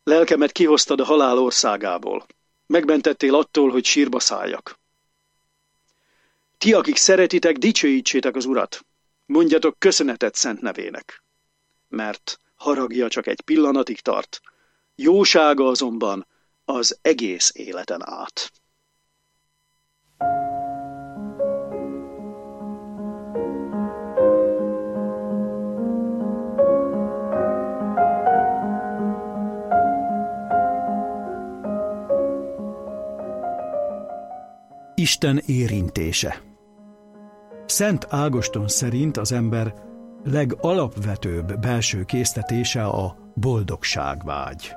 Lelkemet kihoztad a halál országából. Megmentettél attól, hogy sírba szálljak. Ti, akik szeretitek, dicsőítsétek az Urat. Mondjatok köszönetet szent nevének. Mert haragja csak egy pillanatig tart, jósága azonban az egész életen át. Isten érintése. Szent Ágoston szerint az ember legalapvetőbb belső késztetése a boldogságvágy.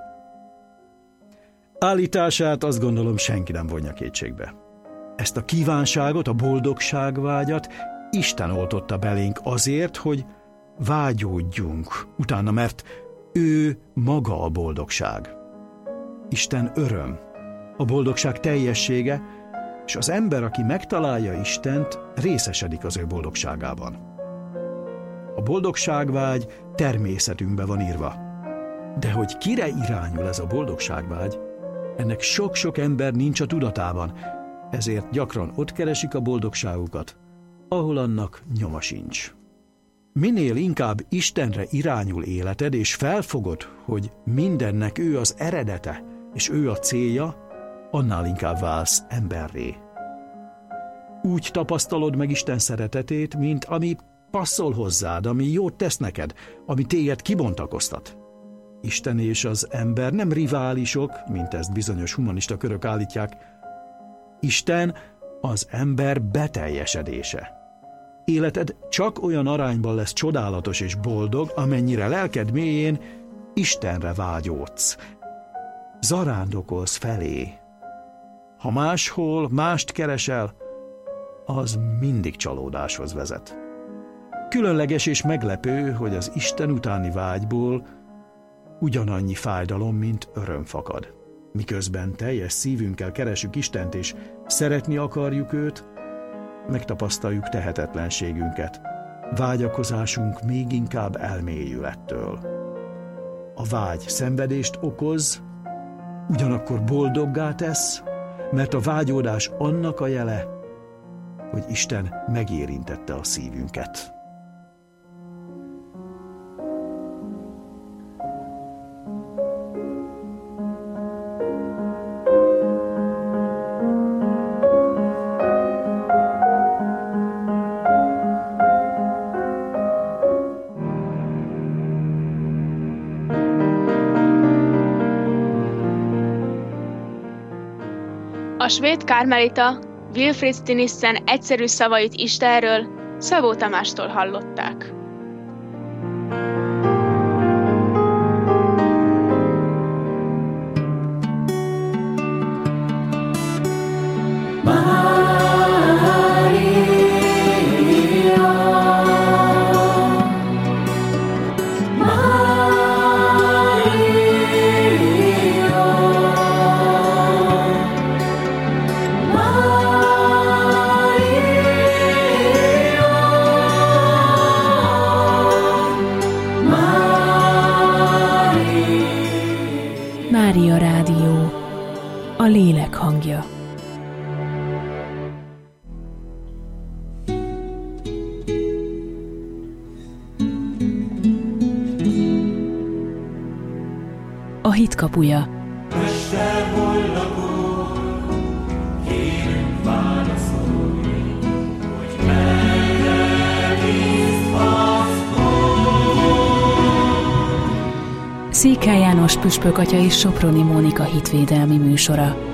Állítását azt gondolom senki nem vonja kétségbe. Ezt a kívánságot, a boldogságvágyat Isten oltotta belénk azért, hogy vágyódjunk utána, mert ő maga a boldogság. Isten öröm, a boldogság teljessége, és az ember, aki megtalálja Istent, részesedik az ő boldogságában. A boldogságvágy természetünkbe van írva. De hogy kire irányul ez a boldogságvágy, ennek sok-sok ember nincs a tudatában, ezért gyakran ott keresik a boldogságukat, ahol annak nyoma sincs. Minél inkább Istenre irányul életed, és felfogod, hogy mindennek ő az eredete, és ő a célja, annál inkább válsz emberré. Úgy tapasztalod meg Isten szeretetét, mint ami passzol hozzád, ami jót tesz neked, ami téged kibontakoztat. Isten és az ember nem riválisok, mint ezt bizonyos humanista körök állítják. Isten az ember beteljesedése. Életed csak olyan arányban lesz csodálatos és boldog, amennyire lelked mélyén Istenre vágyódsz. Zarándokolsz felé. Ha máshol mást keresel, az mindig csalódáshoz vezet. Különleges és meglepő, hogy az Isten utáni vágyból ugyanannyi fájdalom, mint öröm fakad. Miközben teljes szívünkkel keresünk Istent és szeretni akarjuk őt, megtapasztaljuk tehetetlenségünket. Vágyakozásunk még inkább elmélyül ettől. A vágy szenvedést okoz, ugyanakkor boldoggá tesz, mert a vágyódás annak a jele, hogy Isten megérintette a szívünket. A svéd kármelita Wilfrid Stinissen egyszerű szavait Istenről Szabó Tamástól hallották. Mária Rádió, a lélek hangja. A hit kapuja. Mester, hol lakol? Kérünk válaszolni, hogy merre bízhatsz. Székely János püspök atya és Soproni Mónika hitvédelmi műsora.